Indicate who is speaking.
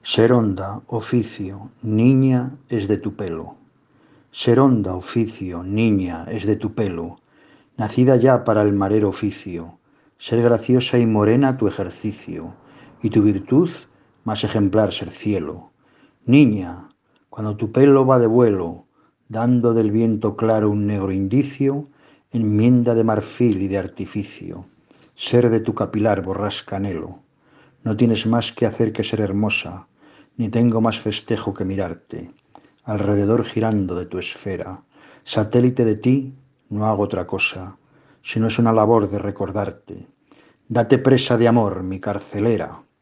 Speaker 1: Ser honda, oficio, niña, es de tu pelo. Ser honda, oficio, niña, es de tu pelo. Nacida ya para el marero oficio. Ser graciosa y morena tu ejercicio. Y tu virtud, más ejemplar ser cielo. Niña, cuando tu pelo va de vuelo, dando del viento claro un negro indicio, enmienda de marfil y de artificio. Ser de tu capilar borrasca anhelo. No tienes más que hacer que ser hermosa, ni tengo más festejo que mirarte, alrededor girando de tu esfera. Satélite de ti, no hago otra cosa, si no es una labor de recordarte. Date presa de amor, mi carcelera.